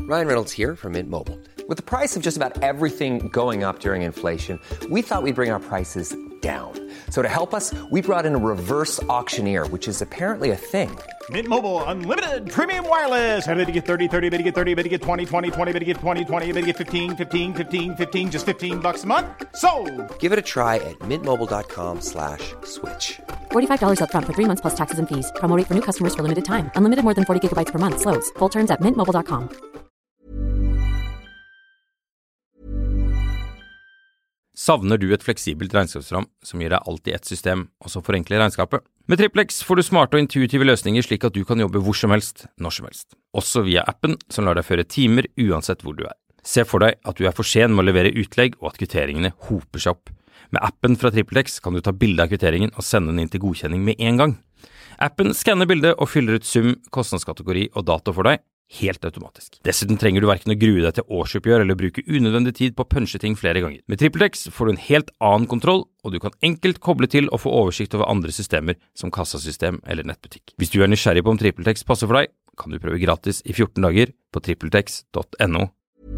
Ryan Reynolds here from Mint Mobile. With the price of just about everything going up during inflation, we thought we'd bring our prices down. So to help us, we brought in a reverse auctioneer, which is apparently a thing. Mint Mobile Unlimited Premium Wireless. How to get 30, 30, bit to get 30, bit to get 20, 20, 20, bit to get 20, 20, bit to get 15, 15, 15, 15, just $15 a month? Sold! Give it a try at mintmobile.com/switch. $45 up front for 3 months plus taxes and fees. Promo rate for new customers for limited time. Unlimited more than 40 gigabytes per month. Slows full terms at mintmobile.com. Savner du et fleksibelt regnskapsprogram som gir deg alt i ett system, og som forenkler regnskapet? Med Triplex får du smarte og intuitive løsninger slik at du kan jobbe hvor som helst, når som helst. Også via appen som lar deg føre timer uansett hvor du er. Se for deg at du er for sen med å levere utlegg og at kvitteringene hoper seg opp. Med appen fra Triplex kan du ta bilde av kvitteringen og sende den inn til godkjenning med en gang. Appen skanner bildet og fyller ut sum, kostnadskategori og dato for deg, helt automatisk. Dessuten trenger du hverken å grue deg til årsoppgjør eller bruke unødvendig tid på å punche ting flere ganger. Med TripleX får du en helt annen kontroll, og du kan enkelt koble til og få oversikt over andre systemer som kassasystem eller nettbutikk. Hvis du er nysgjerrig på om TripleX passer for deg, kan du prøve gratis i 14 dager på tripletex.no.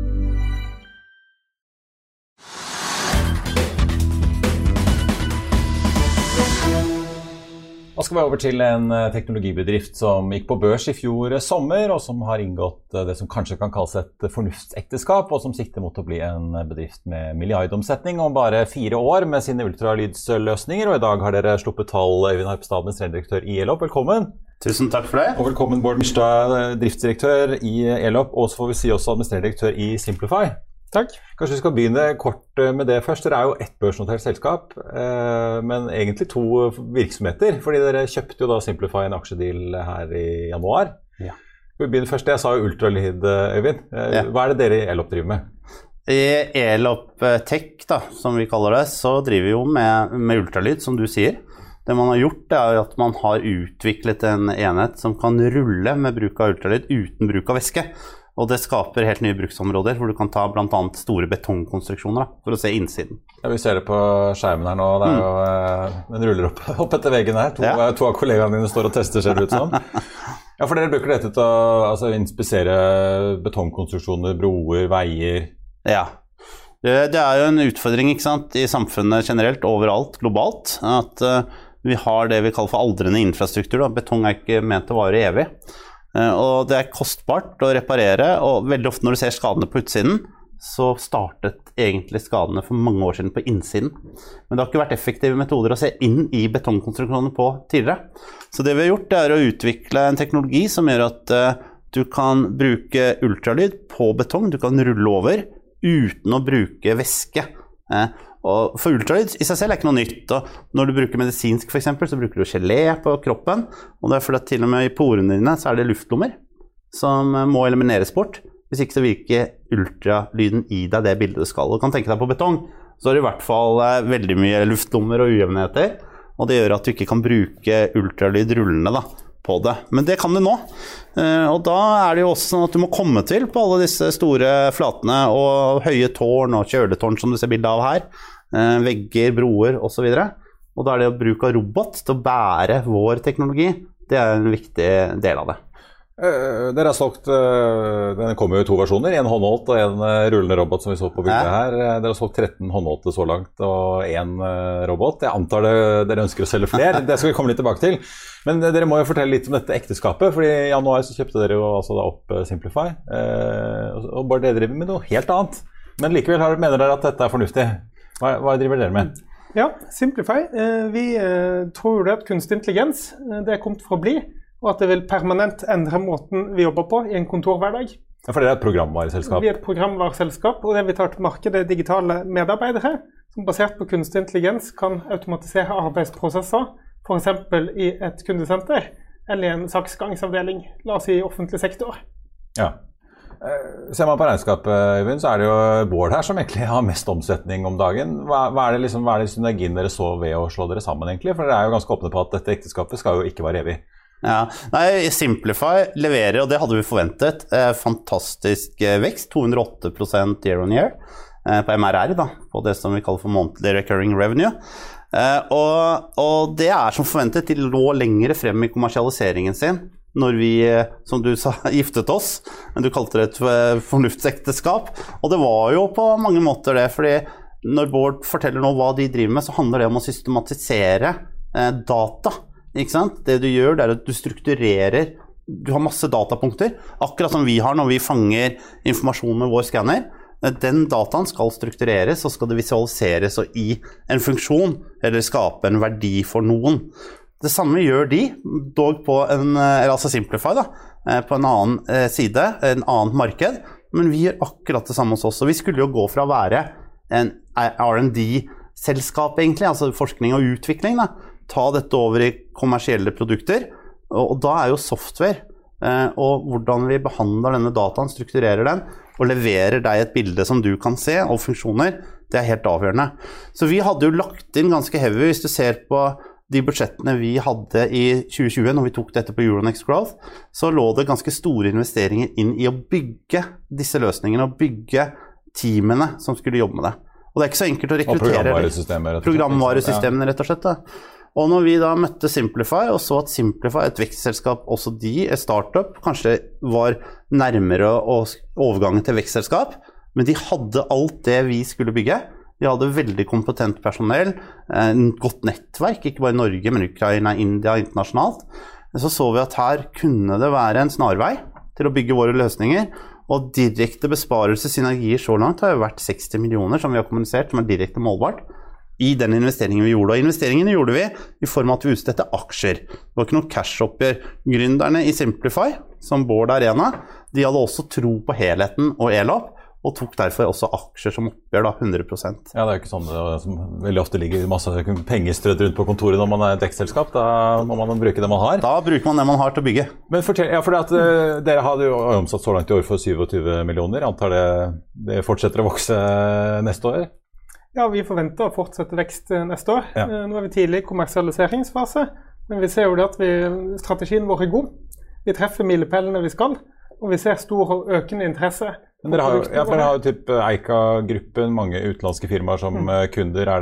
Da skal vi over til en teknologibedrift som gikk på børs i fjor sommer, og som har inngått det som kanskje kan kalles et fornuftsekteskap, og som sikter mot å bli en bedrift med milliardomsetning om bare 4 år med sine ultralydsløsninger. Og i dag har dere sluppet tall, Øyvind Harpstad, administrerende i Elop. Velkommen. Tusen takk for det. Og velkommen Bård Myrstad, driftsdirektør i Elop, og så får vi si også administrerende i Simplify. Takk. Kanskje vi skal begynne kort med det først. Dere er jo ett børsnotert selskap, men egentlig 2 virksomheter, fordi dere kjøpte jo da Simplify en aksjedeal her i januar. Ja. Vi begynner først, jeg sa jo ultralyd, Øyvind. Hva er det dere i Elop driver med? I Elop Tech, da, som vi kaller det, så driver vi jo med ultralyd, som du sier. Det man har gjort, det er at man har utviklet en enhet som kan rulle med bruk av ultralyd uten bruk av væske. Og det skaper helt nye bruksområder, hvor du kan ta blant annet store betongkonstruksjoner da, for å se innsiden. Ja, vi ser det på skjermen her nå. Det er jo, den ruller opp etter veggen her. To av kollegaene dine står og tester, ser det ut som. Ja, for dere bruker dette til å inspisere betongkonstruksjoner, broer, veier. Ja, det er jo en utfordring, ikke sant, i samfunnet generelt, overalt, globalt, at vi har det vi kaller for aldrende infrastruktur. Da. Betong er ikke ment å vare evig. Og det er kostbart å reparere, og veldig ofte når du ser skadene på utsiden, så startet egentlig skadene for mange år siden på innsiden. Men det har ikke vært effektive metoder å se inn i betongkonstruksjoner på tidligere. Så det vi har gjort, det er å utvikle en teknologi som gjør at du kan bruke ultralyd på betong, du kan rulle over uten å bruke væske. Og for ultralyd i seg selv er ikke noe nytt, og når du bruker medisinsk for eksempel, så bruker du gelé på kroppen, og det er fordi at til og med i porene dine så er det luftlommer som må elimineres bort, hvis ikke så virker ultralyden i deg det bildet du skal. Og du kan tenke deg på betong, så er det i hvert fall veldig mye luftlommer og ujevnheter, og det gjør at du ikke kan bruke ultralyd rullende da, på det. Men det kan du nå, og da er det jo også sånn at du må komme til på alle disse store flatene og høye tårn og kjøletårn som du ser bildet av her, vegger, broer og så videre. Og da er det å bruke robot til å bære vår teknologi, det er en viktig del av det. Dere har solgt, den kommer jo i 2 versjoner, en håndholdt og en rullende robot som vi så på bildet her. Dere har solgt 13 håndholdte så langt og en robot. Jeg antar dere ønsker å selge flere, det skal vi komme litt tilbake til. Men dere må jo fortelle litt om dette ekteskapet, fordi i januar så kjøpte dere jo altså da opp Simplify, og bare dere driver med noe helt annet. Men likevel mener dere at dette er fornuftig. Hva driver dere med? Ja, Simplify. Vi tror det at kunstig intelligens, det er kommet for å bli, og at det vil permanent endre måten vi jobber på i en kontorhverdag. Ja, for dere er et programvareselskap. Vi er et programvareselskap, og det vi tar til markedet er digitale medarbeidere, som basert på kunstig intelligens kan automatisere arbeidsprosesser, for eksempel i et kundesenter, eller i en saksgangsavdeling, la oss si i offentlig sektor. Ja. Ser man på regnskapet, Øyvind, så er det jo Bård her som egentlig har mest omsetning om dagen. Hva er det synergien dere så ved å slå dere sammen egentlig? For dere er jo ganske åpne på at dette ekteskapet skal jo ikke være evig. Ja, nei, Simplify leverer, og det hadde vi forventet, fantastisk vekst, 208% year on year på MRR da, på det som vi kaller for monthly recurring revenue. Og det er som forventet, de lå lengre frem i kommersialiseringen sin når vi, som du sa, giftet oss. Du kalte det et fornuftsekteskap, og det var jo på mange måter det, fordi når Bård forteller nå hva de driver med, så handler det om å systematisere data, ikke sant? Det du gjør, det at du strukturerer, du har masse datapunkter, akkurat som vi har når vi fanger informasjon med vår skanner. Den dataen skal struktureres, og skal det visualiseres og i en funksjon, eller skape en verdi for noen. Det samme gjør de, dog på altså Simplify da, på en annen side, en annen marked, men vi gjør akkurat det samme hos oss. Og vi skulle jo gå fra å være en R&D-selskap egentlig, altså forskning og utvikling da, ta dette over i kommersielle produkter, og da jo software, og hvordan vi behandler denne dataen, strukturerer den, og leverer deg et bilde som du kan se, og funksjoner, det helt avgjørende. Så vi hadde jo lagt inn ganske heavy, hvis du ser på de budsjettene vi hadde i 2020, når vi tok dette på Euronext Growth, så lå det ganske store investeringer inn i å bygge disse løsningene, og bygge teamene som skulle jobbe med det. Og det ikke så enkelt å rekruttere programvaresystemene, rett og slett. Da. Og når vi da møtte Simplify, og så at Simplify, et vekstselskap, også de, et startup, kanskje var nærmere overgangen til vekstselskap, men de hadde alt det vi skulle bygge. De hadde veldig kompetent personell, godt nettverk, ikke bare i Norge, men Ukraina, India, internasjonalt. Så vi at her kunne det være en snarvei til å bygge våre løsninger, og direkte besparelse, synergier så langt har jo vært 60 millioner som vi har kommunisert, som direkte målbart, i den investeringen vi gjorde. Og investeringene gjorde vi i form av at vi utstedte aksjer. Det var ikke noe cash-oppgjør. Gründerne i Simplify, som Bård er en av, de hadde også tro på helheten og ELOP, og tok derfor også aksjer som oppgjør da 100%. Ja, det jo ikke sånn det som veldig ofte ligger masse penger strødd rundt på kontoret når man et vekstselskap. Da må man bruke det man har. Da bruker man det man har til å bygge. Men fortell, ja, for dere hadde jo omsatt så langt i år for 27 millioner. Antar det fortsetter å vokse neste år? Ja, vi forventer å fortsette vekst neste år. Ja. Nå vi tidlig i kommersialiseringsfase, men vi ser jo det at strategien vår god. Vi treffer milepælene vi skal, og vi ser stor og økende interesse. Men dere har jo typ Eika-gruppen, mange utenlandske firmaer som kunder.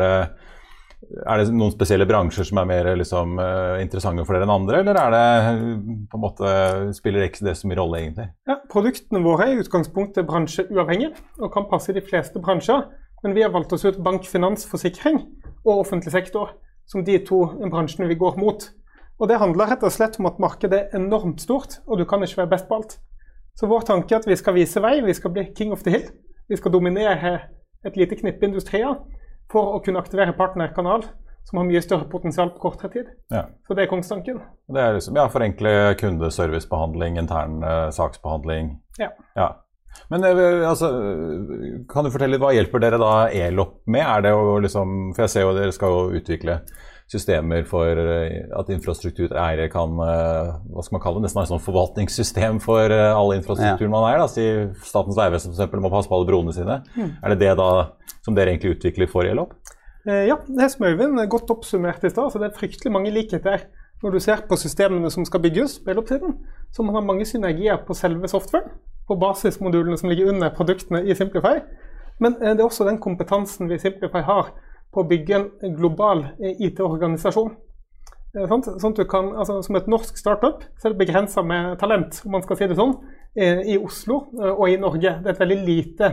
Er det noen spesielle bransjer som mer liksom, interessante for dere enn andre, eller det på en måte, spiller det ikke det så mye rolle egentlig? Ja, produktene våre i utgangspunktet bransjeuavhengige, og kan passe i de fleste bransjer. Men vi har valgt oss ut bank, finans, forsikring og offentlig sektor som de to bransjene vi går mot. Og det handler rett og slett om at markedet enormt stort, og du kan ikke være best på alt. Så vår tanke at vi skal vise vei, vi skal bli king of the hill. Vi skal dominere et lite knippe industrier for å kunne aktivere partnerkanal som har mye større potensial på kortere tid. Ja. Så det kongstanken. Det liksom, forenkle kundeservicebehandling, intern saksbehandling. Ja. Men altså, kan du fortelle litt, hva hjelper dere da ELOP med? Det jo liksom, for jeg ser jo dere skal jo utvikle systemer for at infrastruktureiere kan, hva skal man kalle det, nesten et sånn forvaltningssystem for all infrastrukturen man da. Si Statens vegvesen for eksempel må passe på alle broene sine. Det da som dere egentlig utvikler for ELOP? Ja, det som Øyvind godt oppsummert i sted, så det fryktelig mange likheter. Når du ser på systemene som skal bygges på ELOP-tiden, så man har mange synergier på selve software, på basismodulene som ligger under produktene i Simplify. Men det også den kompetansen vi i Simplify har på å bygge en global IT-organisasjon. Sånn at du kan, altså, som et norsk startup, så det begrenset med talent, om man skal si det sånn, i Oslo og i Norge. Det et veldig lite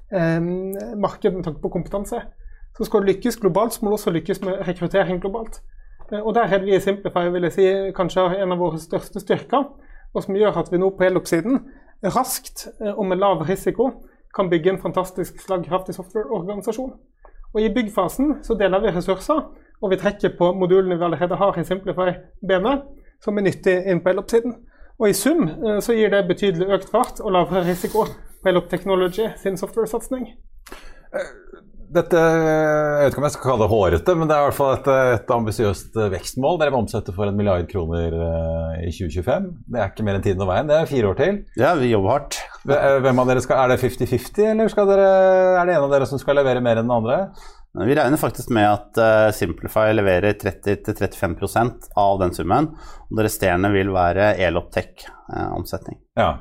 marked med tanke på kompetanse. Så skal du lykkes globalt, så må du også lykkes med rekruttering globalt. Og der vi i Simplify, vil jeg si, kanskje en av våre største styrker, og som gjør at vi nå på ELOP-siden raskt og med lav risiko kan bygge en fantastisk slagkraftig softwareorganisasjon. Og i byggfasen så deler vi ressurser, og vi trekker på modulene vi allerede har i Simplify-benet, som nyttig inn på ELOP-siden. Og i sum så gir det betydelig økt fart og lavere risiko på ELOP Technology sin software-satsning. Dette, jeg vet ikke om jeg skal kalle det hårete, men det i hvert fall et ambisiøst vekstmål. Dere må omsette for 1 milliard kroner i 2025. Det ikke mer enn tiden og veien, det 4 år til. Ja, vi jobber hardt. Hvem av dere det 50-50, eller det en av dere som skal levere mer enn den andre? Vi regner faktisk med at Simplify leverer 30-35% av den summen, og det resterende vil være ELOP Tech-omsetning. Ja.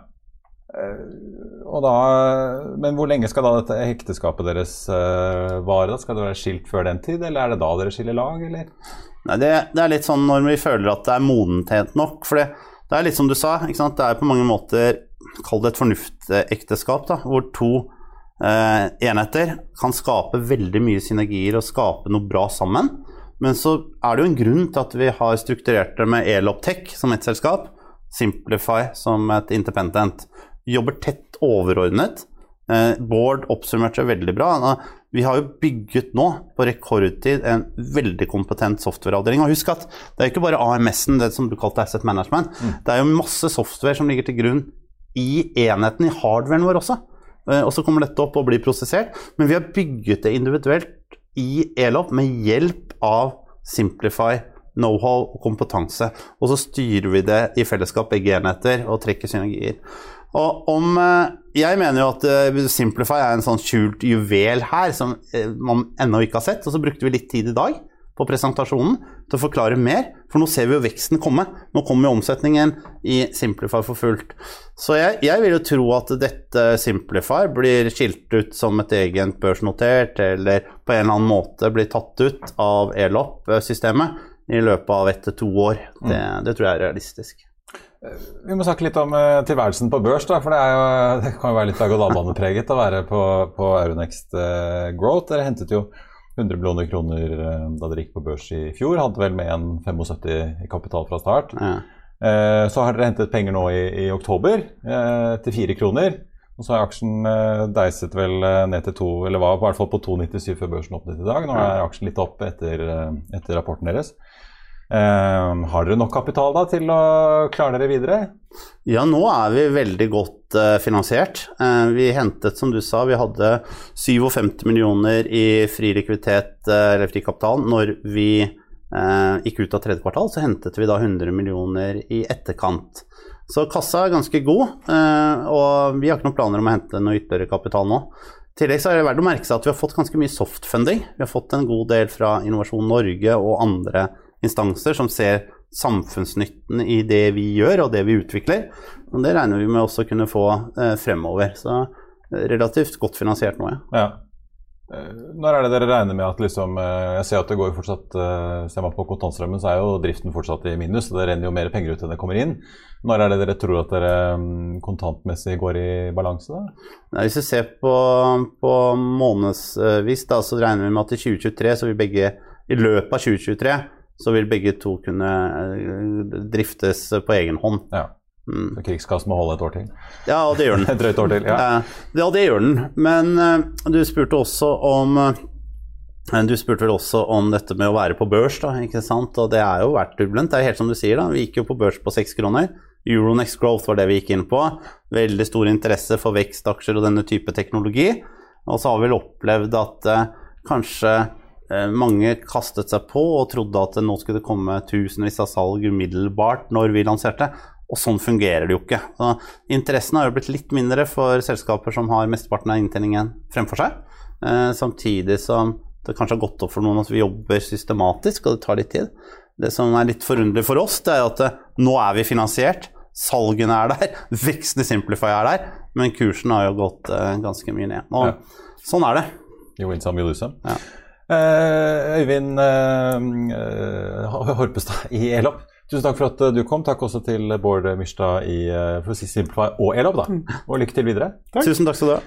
Men hvor lenge skal da dette ekteskapet deres vare? Skal det være skilt før den tid, eller det da dere skiller lag? Eller? Nei, det litt sånn når vi føler at det modent nok, for Det litt som du sa, ikke sant? Det på mange måter, kall det et fornuftekteskap, da, hvor to enheter kan skape veldig mye synergier og skape noe bra sammen. Men så det jo en grunn til at vi har strukturert det med Elop Tech som et selskap, Simplify som et independent. Vi jobber tett overordnet. Bård oppsummerte veldig bra. Vi har jo bygget nå på rekordtid en veldig kompetent softwareavdeling. Og husk at det ikke bare AMS-en, det som du kalte asset management. Det jo masse software som ligger til grunn i enheten, i hardwaren vår også. Og så kommer dette opp og blir prosessert. Men vi har bygget det individuelt i Elop med hjelp av Simplify, know-how og kompetanse. Og så styrer vi det i fellesskap begge enheter og trekker synergier. Og jeg mener jo at Simplify en sånn skjult juvel her som man ennå ikke har sett, og så brukte vi litt tid i dag på presentasjonen til å forklare mer, for nå ser vi jo veksten komme. Nå kommer jo omsetningen i Simplify for fullt. Så jeg vil jo tro at dette Simplify blir skilt ut som et egen børsnotert, eller på en eller annen måte blir tatt ut av Elop-systemet i løpet av 1 til 2 år. Det tror jeg realistisk. Vi må snakke litt om tilværelsen på børs, da, for det kan jo være litt berg-og-dal-banepreget å være på Euronext Growth. Dere hentet jo 100 millioner kroner da dere gikk på børs i fjor, hadde vel med en 75 i kapital fra start. Så har dere hentet penger nå i oktober til 4 kroner, og så har aksjen deiset vel ned til 2, eller var i hvert fall på 2,97 før børsen åpnet i dag. Nå aksjen litt opp etter rapporten deres. Har dere nok kapital da til å klare dere videre? Ja, nå vi veldig godt finansiert. Vi hentet, som du sa, vi hadde 57 millioner i fri likviditet, eller fri kapital. Når vi gikk ut av tredje kvartal, så hentet vi da 100 millioner i etterkant. Så kassa ganske god, og vi har ikke noen planer om å hente noe ytterligere kapital nå. I tillegg så det verdt å merke seg at vi har fått ganske mye softfunding. Vi har fått en god del fra Innovasjon Norge og andre instanser som ser samfunnsnytten i det vi gjør og det vi utvikler. Og det regner vi med også kunne få fremover. Så relativt godt finansiert nå, ja. Når det dere regner med at liksom, jeg ser at det går fortsatt, ser man på kontantstrømmen, så jo driften fortsatt i minus, og det renner jo mer penger ut enn det kommer inn. Når det dere tror at dere kontantmessig går i balanse da? Nei, hvis vi ser på månedsvis da, så regner vi med at i 2023 så vil begge, i løpet av 2023, så vil begge to kunne driftes på egen hånd. Ja. Så krigskassen må holde et år til. Ja, og det gjør den. Et drøyt år til, ja. Ja, det gjør den. Men du spurte vel også om dette med å være på børs, da, ikke sant? Og det jo vært turbulent. Det helt som du sier da. Vi gikk jo på børs på 6 kroner. Euronext Growth var det vi gikk inn på. Veldig stor interesse for vekstaksjer og denne type teknologi. Og så har vi vel opplevd at kanskje mange kastet seg på og trodde at nå skulle det komme tusenvis av salg umiddelbart når vi lanserte. Og sånn fungerer det jo ikke. Så interessen har jo blitt litt mindre for selskaper som har mesteparten av inntjeningen fremfor seg. Samtidig som det kanskje har gått opp for noen at vi jobber systematisk, og det tar litt tid. Det som litt forunderlig for oss, det at nå vi finansiert, salgene der, veksten i Simplify der, men kursen har jo gått ganske mye ned. Og sånn det. You win some, you lose some. Ja. Øyvind Horpestad i Elop. Tusen takk for at du kom. Takk også til Bård Myrstad i Simplify og Elop da. Og lykke til videre. Takk. Tusen takk skal du ha.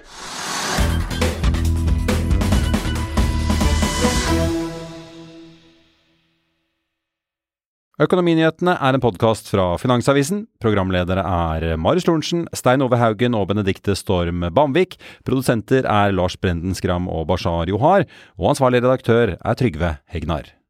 Økonominyhetene en podcast fra Finansavisen. Programledere Marius Lorentzen, Stein Ove Haugen og Benedikte Storm Bamvik. Produsenter Lars Brenden Skram og Bashar Johar. Og ansvarlig redaktør Trygve Hegnar.